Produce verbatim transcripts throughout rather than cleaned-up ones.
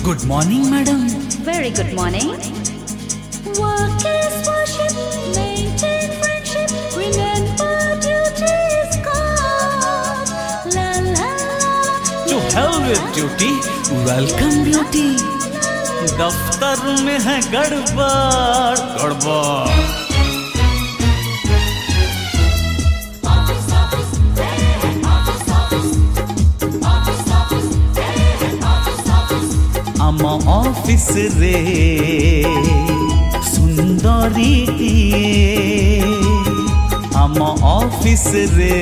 Good morning, madam. Very good morning. Work is worship, maintain friendship, remember duty is God. La la la. To hell with duty, welcome beauty. दफ्तर में है गड़बड़ गड़बड़। आम office रे सुंदरी आम office रे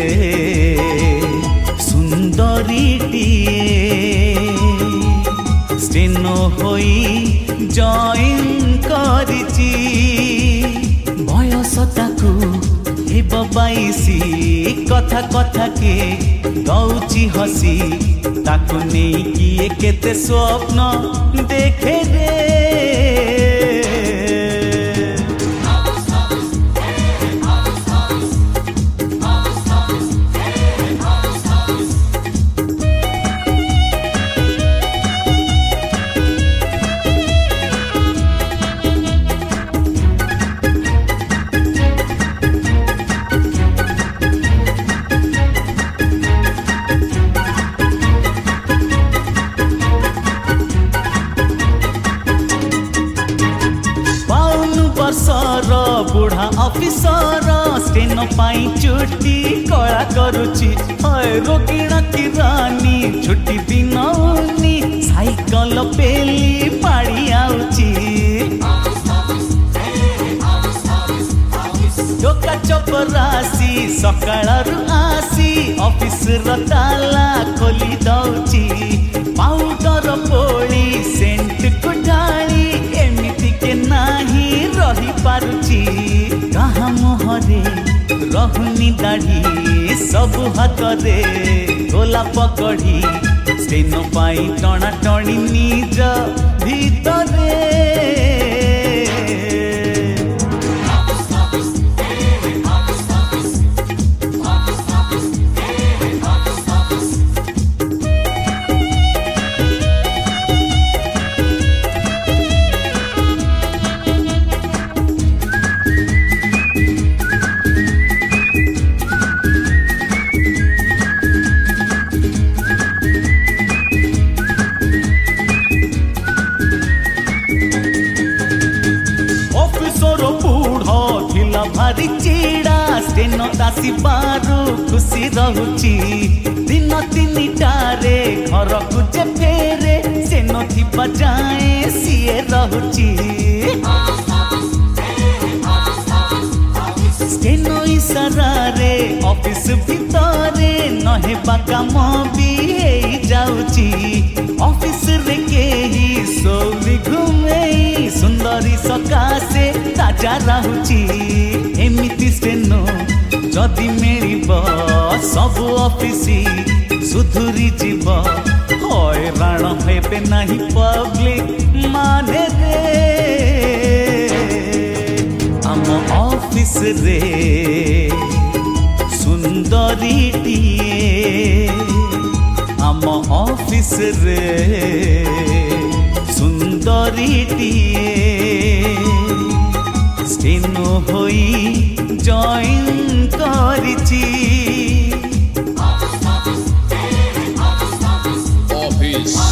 सुंदरी स्टेनो होई जॉइन करिची बयस ताकू हेब बाईसी कथा कथा के दौची हसी ताकू नहीं किए केते स्वप्न देखे रे। बुढ़ा ऑफिसर स्टेनो पाई छुट्टी कड़ा करुची हाय रोगिणा की रानी छुट्टी दिन उनी साइकल पेली पाड़ी आउची टोका चपरासी सकाळरु आसी ऑफिस र ताला खोली दउची पाउडर पोड़ी सेंट को ढाली एमिति के नाही रही पारुची कहा मुहरे रहुनी दाढ़ी सब हाथ रे गोला पकड़ी स्टेनो पाई टणा टणी निज भीतरे। भारी चिड़ा स्टेनो दासी बारू खुशी रहुची दिन तीन टारे घर को जे फेरे सेनो थिबा जाए सीए रहुची स्टेनो इशारा रे ऑफिस भितरे नहे काम भी हेई जाउची ऑफिस रे केही सोली घुमे सुंदरी सकाशे ताजा रहुची एमिति स्टेनो जदि मिलिब सब ऑफिसी सुधुरी जीव हैरान हेबे नहीं पब्लिक माने रे। आम ऑफिस रे सुंदरी आम ऑफिस रे सुंदरी स्टेनो होई जॉइन करिची ऑफिस